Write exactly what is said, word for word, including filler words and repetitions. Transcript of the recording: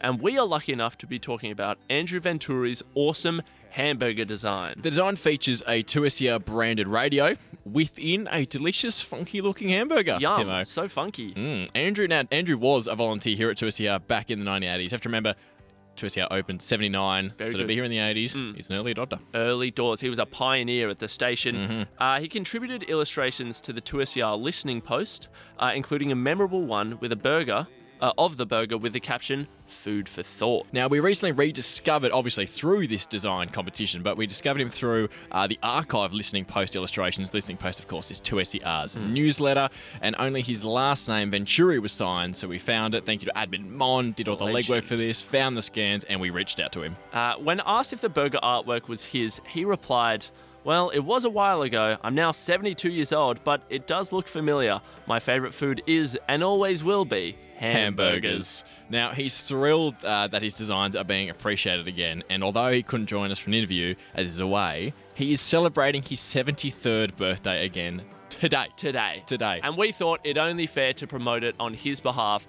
and we are lucky enough to be talking about Andrew Venturi's awesome hamburger design. The design features a two S E R branded radio within a delicious, funky-looking hamburger. Yum, Timo. so funky. Mm. Andrew now, Andrew was a volunteer here at two S E R back in the nineteen eighties. You have to remember, two S E R opened seventy-nine, Very so good. to be here in the eighties, Mm. he's an early adopter. Early doors. He was a pioneer at the station. Mm-hmm. Uh, he contributed illustrations to the two S E R listening post, uh, including a memorable one with a burger, uh, of the burger with the caption, "Food for Thought." Now, we recently rediscovered, obviously, through this design competition, but we discovered him through uh, the archive listening post illustrations. Listening post, of course, is two S E R's Mm. newsletter, and only his last name, Venturi, was signed, so we found it. Thank you to Admin Mon, did all the Legend. legwork for this, found the scans, and we reached out to him. Uh, when asked if the burger artwork was his, he replied, "Well, it was a while ago. I'm now seventy-two years old, but it does look familiar. My favourite food is, and always will be, hamburgers." Now, he's thrilled uh, that his designs are being appreciated again, and although he couldn't join us for an interview as he's away, he is celebrating his seventy-third birthday again today. Today. Today. And we thought it only fair to promote it on his behalf